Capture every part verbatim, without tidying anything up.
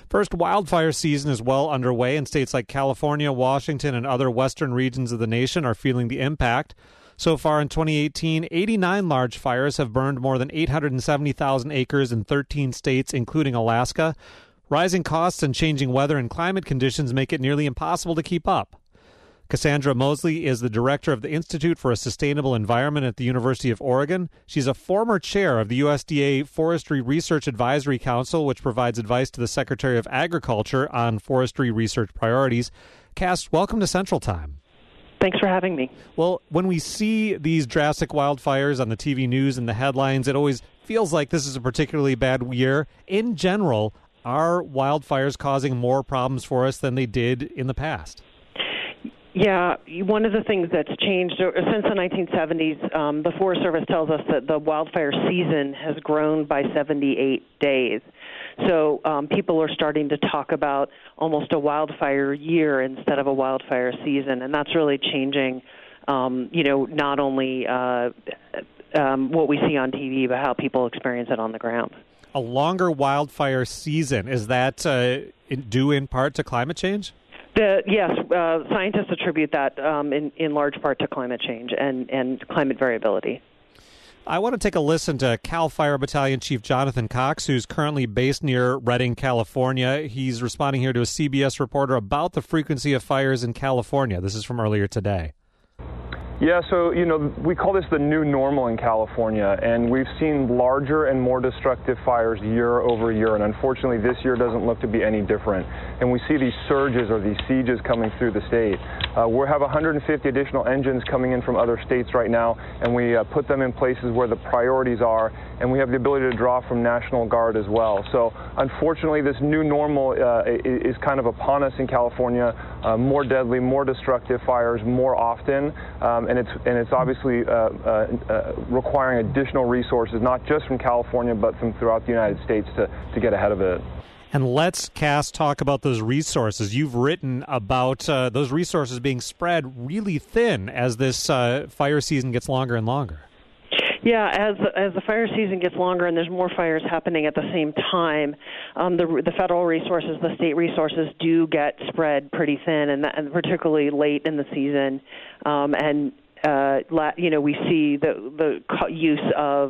First wildfire season is well underway, and states like California, Washington, and other western regions of the nation are feeling the impact. So far in twenty eighteen, eighty-nine large fires have burned more than eight hundred seventy thousand acres in thirteen states, including Alaska. Rising costs and changing weather and climate conditions make it nearly impossible to keep up. Cassandra Mosley is the director of the Institute for a Sustainable Environment at the University of Oregon. She's a former chair of the U S D A Forestry Research Advisory Council, which provides advice to the Secretary of Agriculture on forestry research priorities. Cass, welcome to Central Time. Thanks for having me. Well, when we see these drastic wildfires on the T V news and the headlines, it always feels like this is a particularly bad year. In general, are wildfires causing more problems for us than they did in the past? Yeah, one of the things that's changed since the nineteen seventies, um, the Forest Service tells us that the wildfire season has grown by seventy-eight days. So um, people are starting to talk about almost a wildfire year instead of a wildfire season, and that's really changing, um, you know, not only uh, um, what we see on T V, but how people experience it on the ground. A longer wildfire season, is that uh, due in part to climate change? The, yes, uh, scientists attribute that um, in, in large part to climate change and, and climate variability. I want to take a listen to Cal Fire Battalion Chief Jonathan Cox, who's currently based near Redding, California. He's responding here to a C B S reporter about the frequency of fires in California. This is from earlier today. Yeah, so, you know, we call this the new normal in California, and we've seen larger and more destructive fires year over year, and unfortunately this year doesn't look to be any different. And we see these surges or these sieges coming through the state. Uh, we have one hundred fifty additional engines coming in from other states right now, and we uh, put them in places where the priorities are, and we have the ability to draw from National Guard as well. So, unfortunately, this new normal uh, is kind of upon us in California. Uh, more deadly, more destructive fires more often. Um, And it's and it's obviously uh, uh, uh, requiring additional resources, not just from California, but from throughout the United States to, to get ahead of it. And let's, Cass, talk about those resources. You've written about uh, those resources being spread really thin as this uh, fire season gets longer and longer. Yeah, as as the fire season gets longer and there's more fires happening at the same time, um, the the federal resources, the state resources do get spread pretty thin, and, that, and particularly late in the season. Um, and uh, la, you know, we see the the use of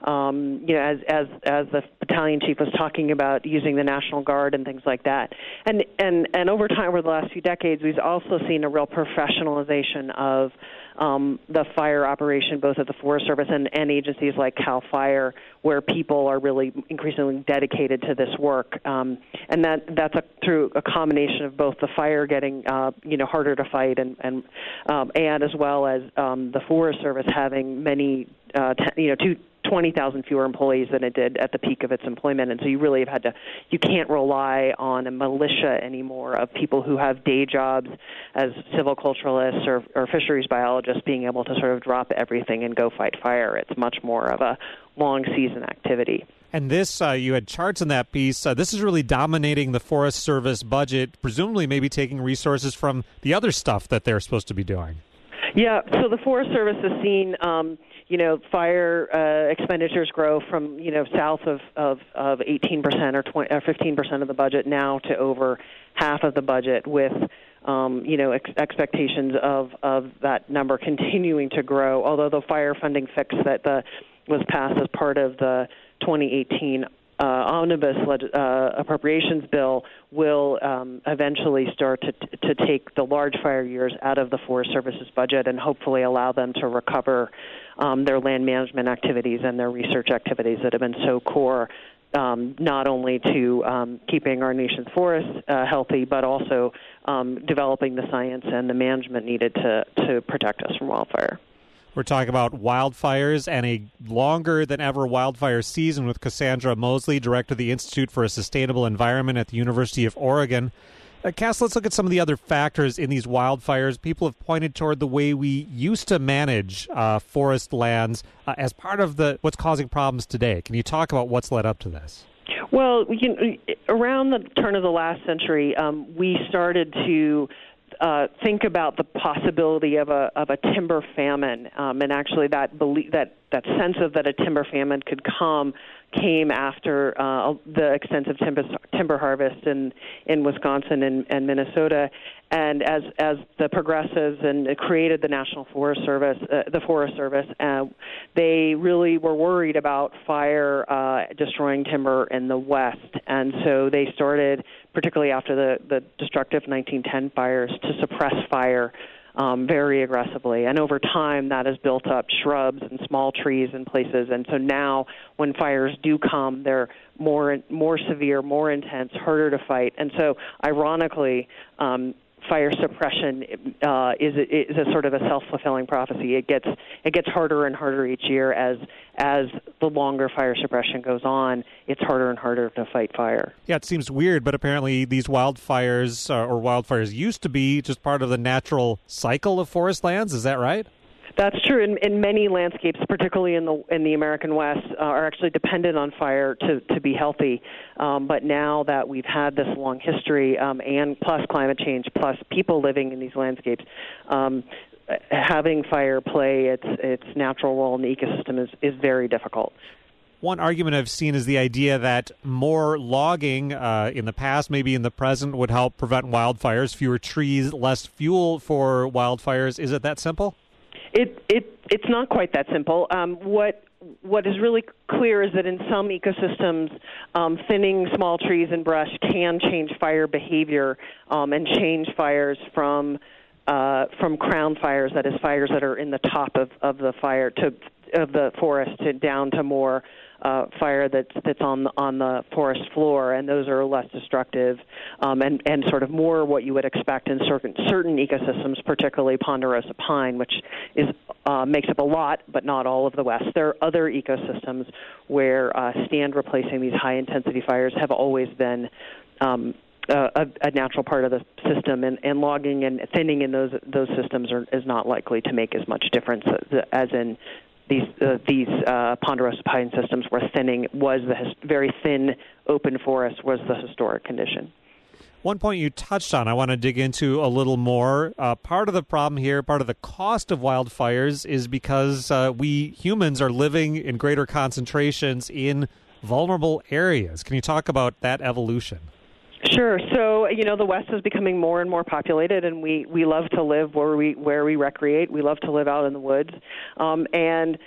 Um, you know, as as as the battalion chief was talking about, using the National Guard and things like that, and and and over time, over the last few decades, we've also seen a real professionalization of um, the fire operation, both at the Forest Service and, and agencies like Cal Fire, where people are really increasingly dedicated to this work, um, and that that's a, through a combination of both the fire getting uh, you know harder to fight, and and um, and as well as um, the Forest Service having many uh, t- you know two. twenty thousand fewer employees than it did at the peak of its employment. And so you really have had to, you can't rely on a militia anymore of people who have day jobs as silviculturalists or, or fisheries biologists being able to sort of drop everything and go fight fire. It's much more of a long season activity. And this, uh, you had charts in that piece, uh, this is really dominating the Forest Service budget, presumably maybe taking resources from the other stuff that they're supposed to be doing. Yeah, so the Forest Service has seen, um, you know, fire uh, expenditures grow from, you know, south of, of, of eighteen percent or, twenty, or fifteen percent of the budget now to over half of the budget, with, um, you know, ex- expectations of, of that number continuing to grow, although the fire funding fix that the, was passed as part of the twenty eighteen Uh, omnibus uh, appropriations bill will um, eventually start to to take the large fire years out of the Forest Service's budget and hopefully allow them to recover um, their land management activities and their research activities that have been so core, um, not only to um, keeping our nation's forests uh, healthy, but also um, developing the science and the management needed to, to protect us from wildfire. We're talking about wildfires and a longer-than-ever wildfire season with Cassandra Mosley, director of the Institute for a Sustainable Environment at the University of Oregon. Uh, Cass, let's look at some of the other factors in these wildfires. People have pointed toward the way we used to manage uh, forest lands uh, as part of the what's causing problems today. Can you talk about what's led up to this? Well, you know, around the turn of the last century, um, we started to Uh, think about the possibility of a of a timber famine, um, and actually that belief, that that sense of that a timber famine could come came after uh, the extensive timber, timber harvest in, in Wisconsin and, and Minnesota. And as as the progressives and it created the National Forest Service, uh, the Forest Service, uh, they really were worried about fire uh, destroying timber in the West, and so they started, particularly after the, the destructive nineteen ten fires, to suppress fire um, very aggressively. And over time, that has built up shrubs and small trees in places. And so now, when fires do come, they're more more severe, more intense, harder to fight. And so, ironically, um, fire suppression uh, is, a, is a sort of a self-fulfilling prophecy. It gets it gets harder and harder each year as as the longer fire suppression goes on. It's harder and harder to fight fire. Yeah, it seems weird, but apparently these wildfires uh, or wildfires used to be just part of the natural cycle of forest lands. Is that right? That's true. In, in many landscapes, particularly in the in the American West, uh, are actually dependent on fire to, to be healthy. Um, but now that we've had this long history, um, and plus climate change, plus people living in these landscapes, um, having fire play its its natural role in the ecosystem is, is very difficult. One argument I've seen is the idea that more logging uh, in the past, maybe in the present, would help prevent wildfires. Fewer trees, less fuel for wildfires. Is it that simple? It it it's not quite that simple. Um, what what is really clear is that in some ecosystems, um, thinning small trees and brush can change fire behavior um, and change fires from uh, from crown fires, that is, fires that are in the top of, of the fire to of the forest, to down to more uh, fire that's that's on the, on the forest floor, and those are less destructive um, and and sort of more what you would expect in certain certain ecosystems, particularly ponderosa pine, which is uh, makes up a lot but not all of the West. There are other ecosystems where uh, stand replacing these high intensity fires have always been Um, Uh, a, a natural part of the system, and, and logging and thinning in those those systems are, is not likely to make as much difference as, as in these uh, these uh, ponderosa pine systems, where thinning was the his, very thin open forest was the historic condition. One point you touched on I want to dig into a little more. Uh, part of the problem here, part of the cost of wildfires, is because uh, we humans are living in greater concentrations in vulnerable areas. Can you talk about that evolution? Sure. So, you know, the West is becoming more and more populated, and we, we love to live where we where we recreate. We love to live out in the woods, um, and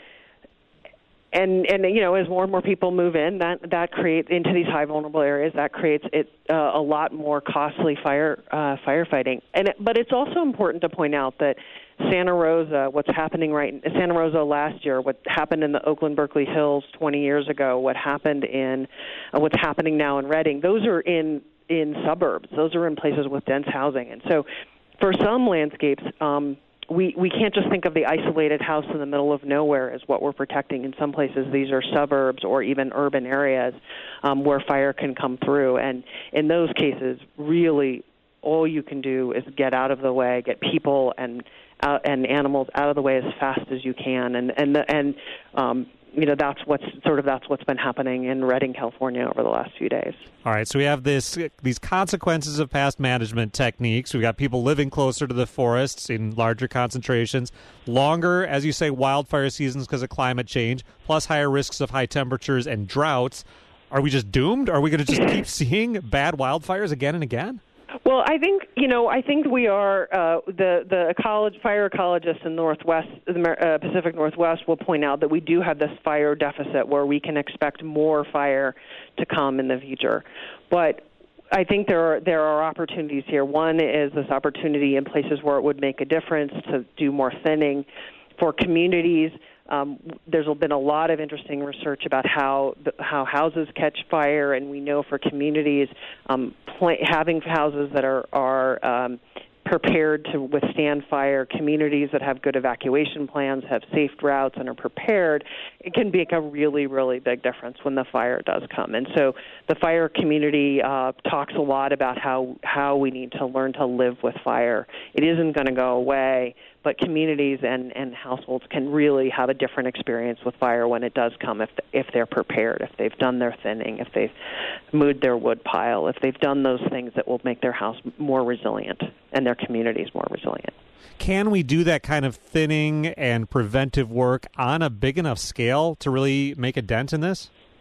and and you know, as more and more people move in, that that creates into these high vulnerable areas. That creates it uh, a lot more costly fire uh, firefighting. And it, but it's also important to point out that Santa Rosa, what's happening right in Santa Rosa last year, what happened in the Oakland Berkeley Hills twenty years ago, what happened in uh, what's happening now in Redding, those are in in suburbs. Those are in places with dense housing. And so for some landscapes, um, we, we can't just think of the isolated house in the middle of nowhere as what we're protecting. In some places, these are suburbs or even urban areas um, where fire can come through. And in those cases, really, all you can do is get out of the way, get people and uh, and animals out of the way as fast as you can. And and the, and um, you know, that's what's sort of that's what's been happening in Redding, California over the last few days. All right, so we have this these consequences of past management techniques. We've got people living closer to the forests in larger concentrations, longer, as you say, wildfire seasons because of climate change, plus higher risks of high temperatures and droughts. Are we just doomed? Are we going to just keep seeing bad wildfires again and again? Well, I think, you know, I think we are, uh, the, the ecology, fire ecologists in Northwest, the uh, Pacific Northwest will point out that we do have this fire deficit where we can expect more fire to come in the future. But I think there are, there are opportunities here. One is this opportunity in places where it would make a difference to do more thinning. For communities, Um, there's been a lot of interesting research about how how houses catch fire, and we know for communities, um, pl- having houses that are are um, prepared to withstand fire, communities that have good evacuation plans, have safe routes, and are prepared, it can make a really, really big difference when the fire does come. And so the fire community uh, talks a lot about how, how we need to learn to live with fire. It isn't going to go away, but communities and, and households can really have a different experience with fire when it does come if if they're prepared, if they've done their thinning, if they've moved their wood pile, if they've done those things that will make their house more resilient and their communities more resilient. Can we do that kind of thinning and preventive work on a big enough scale to really make a dent in this?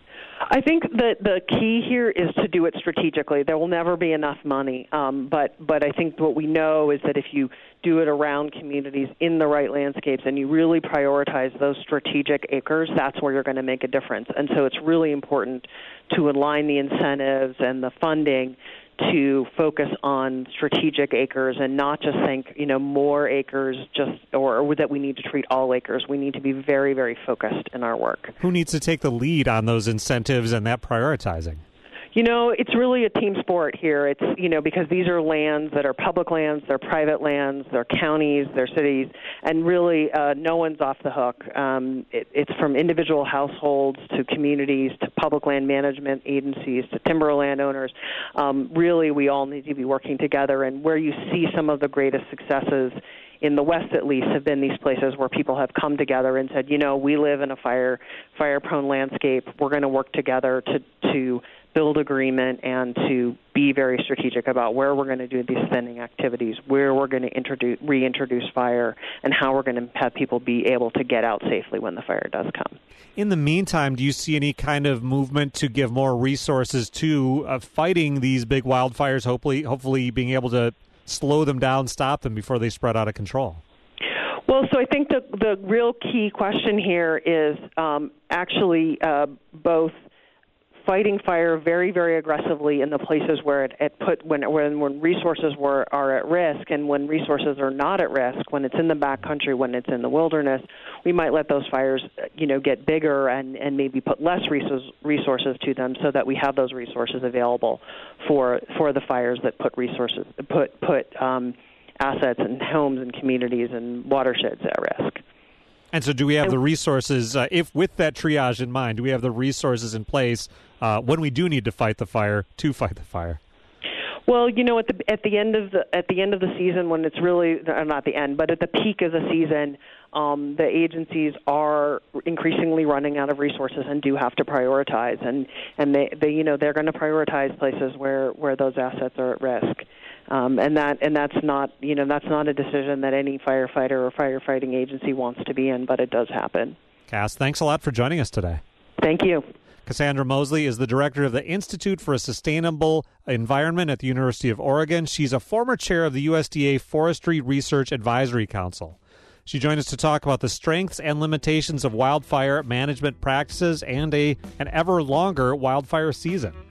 I think that the key here is to do it strategically. There will never be enough money, um, but but I think what we know is that if you do it around communities in the right landscapes and you really prioritize those strategic acres, that's where you're going to make a difference. And so it's really important to align the incentives and the funding to focus on strategic acres and not just think, you know, more acres just or, or that we need to treat all acres. We need to be very, very focused in our work. Who needs to take the lead on those incentives and that prioritizing? You know, it's really a team sport here. It's, you know, because these are lands that are public lands, they're private lands, they're counties, they're cities, and really uh, no one's off the hook. Um, it, it's from individual households to communities to public land management agencies to timber landowners. Um, really, we all need to be working together, and where you see some of the greatest successes in the West, at least, have been these places where people have come together and said, you know, we live in a fire fire-prone landscape. We're going to work together to to build agreement and to be very strategic about where we're going to do these thinning activities, where we're going to introduce, reintroduce fire, and how we're going to have people be able to get out safely when the fire does come. In the meantime, do you see any kind of movement to give more resources to uh, fighting these big wildfires, hopefully, hopefully being able to slow them down, stop them before they spread out of control? Well, so I think the the real key question here is um, actually uh, both fighting fire very, very aggressively in the places where it, it put when when when resources were are at risk, and when resources are not at risk, when it's in the backcountry, when it's in the wilderness, we might let those fires, you know, get bigger and, and maybe put less resources resources to them, so that we have those resources available for for the fires that put resources put put um, assets and homes and communities and watersheds at risk. And so do we have the resources, uh, if with that triage in mind, do we have the resources in place uh, when we do need to fight the fire, to fight the fire? Well, you know, at the at the end of the at the end of the season, when it's really not the end, but at the peak of the season, um, the agencies are increasingly running out of resources and do have to prioritize, and and they, they you know they're going to prioritize places where, where those assets are at risk, um, and that and that's not you know that's not a decision that any firefighter or firefighting agency wants to be in, but it does happen. Cass, thanks a lot for joining us today. Thank you. Cassandra Mosley is the director of the Institute for a Sustainable Environment at the University of Oregon. She's a former chair of the U S D A Forestry Research Advisory Council. She joined us to talk about the strengths and limitations of wildfire management practices and a an ever longer wildfire season.